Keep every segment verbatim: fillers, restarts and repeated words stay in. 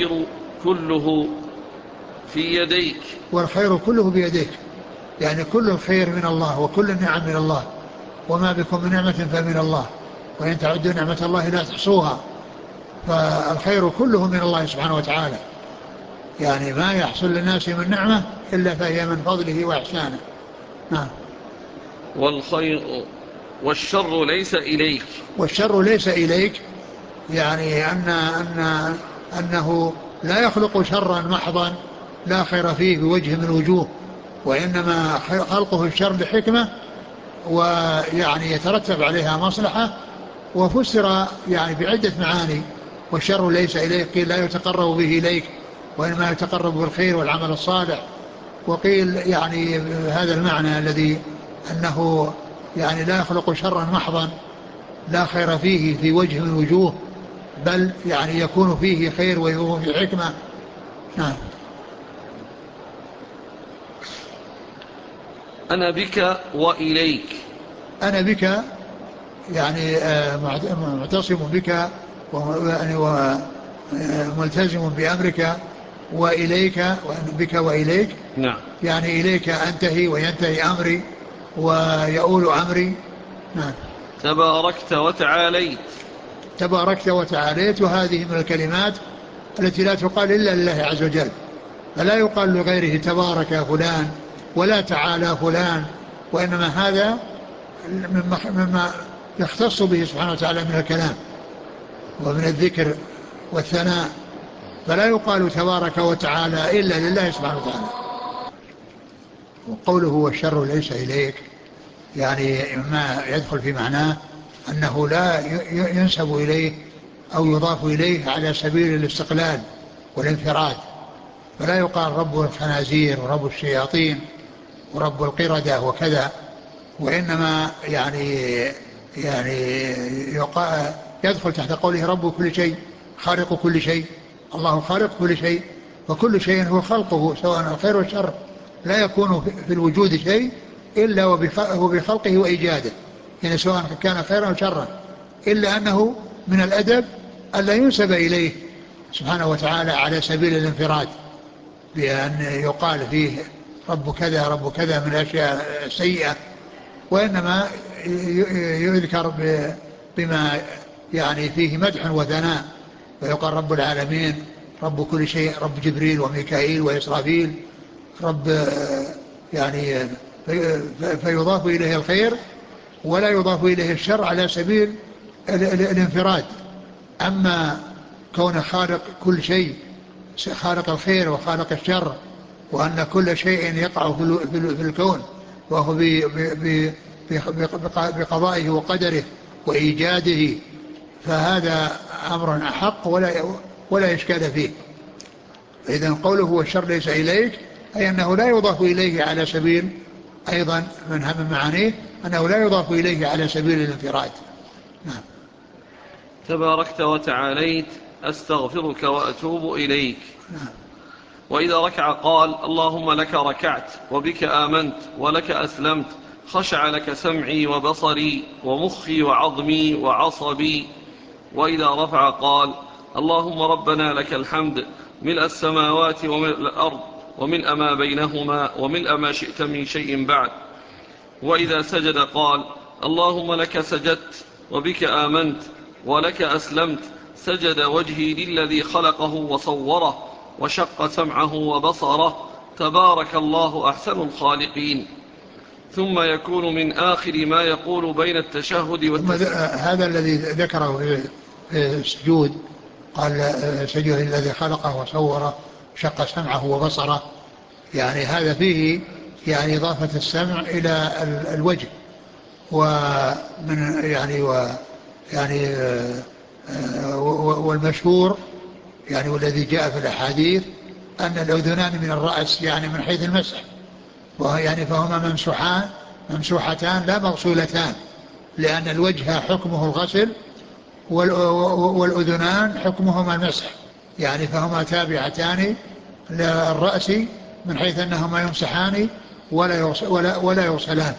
والخير كله في يديك والخير كله بيديك، يعني كل الخير من الله وكل النعم من الله، وما بكم من نعمة فمن الله، وإن تعدوا نعمة الله لا تحصوها. فالخير كله من الله سبحانه وتعالى، يعني ما يحصل للناس من نعمة إلا فهي من فضله وإحسانه. نعم. والخير والشر ليس إليك والشر ليس إليك، يعني أن أن أنه لا يخلق شرا محضا لا خير فيه بوجه من الوجوه، وإنما خلقه الشر بحكمة، ويعني يترتب عليها مصلحة، وفسر يعني بعدة معاني. والشر ليس إليك قيل لا يتقرب به إليك، وإنما يتقرب بالخير والعمل الصالح. وقيل يعني هذا المعنى الذي أنه يعني لا يخلق شرا محضا لا خير فيه في وجه من وجوه، بل يعني يكون فيه خير ويكون فيه حكمة. نعم. أنا بك وإليك أنا بك يعني معتصم بك وملتزم بأمرك، وإليك بك وإليك، نعم. يعني إليك أنتهي وينتهي أمري ويؤول أمري. نعم. تباركت وتعاليت تباركت وتعاليت، وهذه من الكلمات التي لا تقال إلا لله عز وجل، فلا يقال لغيره تبارك فلان ولا تعالى فلان، وإنما هذا مما يختص به سبحانه وتعالى من الكلام ومن الذكر والثناء، فلا يقال تبارك وتعالى إلا لله سبحانه وتعالى. وقوله والشر ليس إليك، يعني ما يدخل في معناه أنه لا ينسب إليه أو يضاف إليه على سبيل الاستقلال والانفراد، فلا يقال رب الخنازير ورب الشياطين ورب القردة وكذا، وإنما يعني يعني يقال يدخل تحت قوله رب كل شيء خالق كل شيء. الله خالق كل شيء، وكل شيء هو خلقه، سواء الخير والشر، لا يكون في الوجود شيء إلا وبخلقه وإيجاده، يعني سواء كان خيرا أو شرا، إلا أنه من الأدب ألا ينسب إليه سبحانه وتعالى على سبيل الانفراد، بأن يقال فيه رب كذا رب كذا من الأشياء السيئة، وإنما يذكر بما يعني فيه مدح وثناء، ويقال رب العالمين رب كل شيء، رب جبريل وميكائيل وإسرافيل، رب يعني فيضاف إليه الخير ولا يضاف إليه الشر على سبيل الانفراد. أما كون خالق كل شيء، خالق الخير وخالق الشر، وأن كل شيء يقع في الكون وهو بقضائه وقدره وإيجاده، فهذا أمر أحق ولا ولا إشكال فيه. إذن قوله والشر ليس إليك أي أنه لا يضاف إليه على سبيل، أيضا من هم معانيه أنه لا يضاف إليه على سبيل الانفراد. نعم. تباركت وتعاليت أستغفرك وأتوب إليك. نعم. وإذا ركع قال اللهم لك ركعت وبك آمنت ولك أسلمت، خشع لك سمعي وبصري ومخي وعظمي وعصبي. وإذا رفع قال اللهم ربنا لك الحمد ملء السماوات وملء الأرض وملء ما بينهما وملء ما شئت من شيء بعد. وإذا سجد قال اللهم لك سجدت وبك آمنت ولك أسلمت، سجد وجهي للذي خلقه وصوره وشق سمعه وبصره، تبارك الله أحسن الخالقين. ثم يكون من آخر ما يقول بين التشهد والتسليم. هذا الذي ذكره في السجود، قال سجد الذي خلقه وصوره شق سمعه وبصره، يعني هذا فيه يعني إضافة السمع إلى الوجه، ومن يعني و يعني والمشهور يعني والذي جاء في الأحاديث أن الأذنان من الرأس، يعني من حيث المسح، يعني فهما ممسوحان ممسوحتان لا مغسولتان، لأن الوجه حكمه الغسل والأذنان حكمهما المسح، يعني فهما تابعتان للرأس من حيث أنهما يمسحان ولا ولا ولا يغسلان.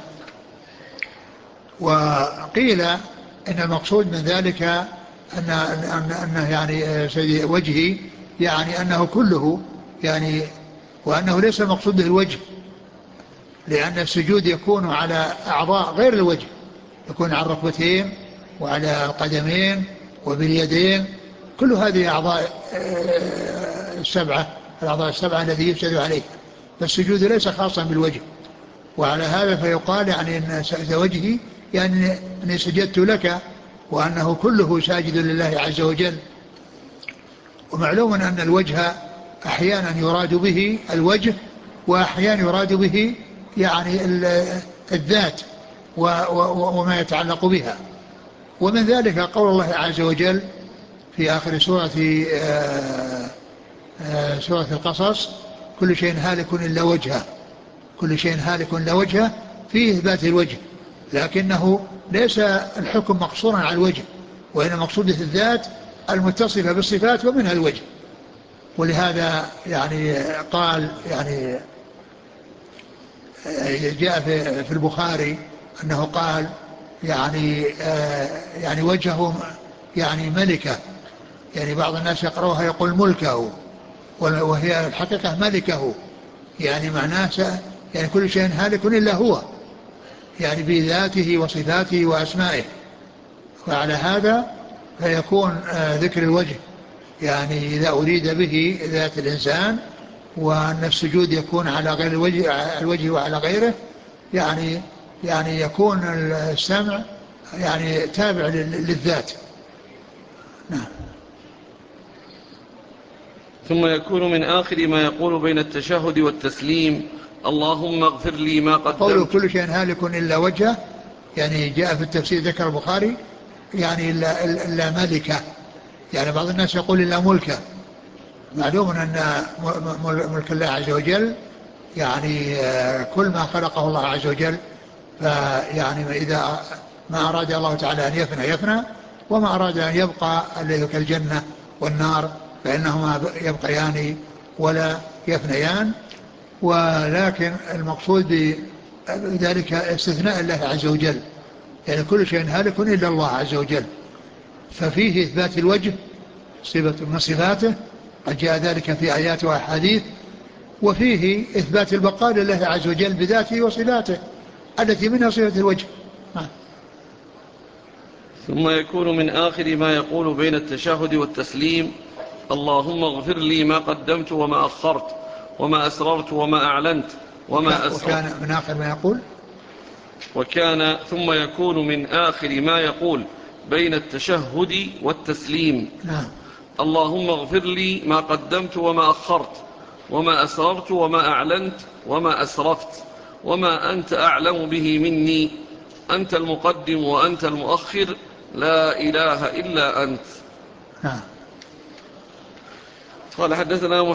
وقيل إن المقصود من ذلك أن أن أنه يعني وجهي يعني أنه كله يعني، وأنه ليس المقصود به الوجه، لأن السجود يكون على أعضاء غير الوجه، يكون على الركبتين وعلى القدمين وباليدين، كل هذه أعضاء السبعة، الأعضاء السبعة التي يسجد عليه، فالسجود ليس خاصا بالوجه. وعلى هذا فيقال يعني أن وجهي يعني أني سجدت لك، وأنه كله ساجد لله عز وجل. ومعلوم أن الوجه أحيانا يراد به الوجه، وأحيانا يراد به يعني الذات وما يتعلق بها. ومن ذلك قول الله عز وجل في آخر سورة سورة القصص: كل شيء هالك إلا وجهه. كل شيء هالك إلا وجهه، فيه إثبات الوجه، لكنه ليس الحكم مقصورا على الوجه، وإن مقصوده الذات المتصفة بالصفات ومنها الوجه. ولهذا يعني قال يعني جاء في البخاري أنه قال يعني يعني وجهه يعني ملكة، يعني بعض الناس يقرأها يقول ملكه، وهي الحقيقة ملكه، يعني معناه يعني كل شيء هالك إلا هو، يعني بذاته وصفاته وأسمائه. وعلى هذا فيكون ذكر الوجه يعني إذا أريد به ذات الإنسان، وأن السجود يكون على غير الوجه, الوجه وعلى غيره، يعني يعني يكون السمع يعني تابع للذات. نعم. ثم يكون من آخر ما يقول بين التشهد والتسليم: اللهم اغفر لي ما قدمت. قوله كل شيء هالك إلا وجهه، يعني جاء في التفسير ذكر البخاري يعني إلا, إلا ملكه، يعني بعض الناس يقول إلا ملكه. معلوم أن ملك الله عز وجل يعني كل ما خلقه الله عز وجل، فيعني إذا ما أراد الله تعالى أن يفنى يفنى، وما أراد أن يبقى الذي كالجنة والنار فإنهما يبقيان ولا يفنيان. ولكن المقصود بذلك استثناء الله عز وجل، يعني كل شيء هالك إلا الله عز وجل، ففيه إثبات الوجه صفة من صفاته، قد جاء ذلك في آيات وأحاديث، وفيه إثبات البقاء لله عز وجل بذاته وصفاته التي منها صفة الوجه. ثم يكون من آخر ما يقول بين التشهد والتسليم: اللهم اغفر لي ما قدمت وما أخرت وما أسررت وما أعلنت وما أسررت. وكان من آخر ما يقول وكان ثم يكون من آخر ما يقول بين التشهد والتسليم: نعم. اللهم اغفر لي ما قدمت وما أخرت وما أسررت وما أعلنت وما أسرفت وما أنت أعلم به مني، أنت المقدم وأنت المؤخر، لا إله إلا أنت. نعم. قال: حدثنا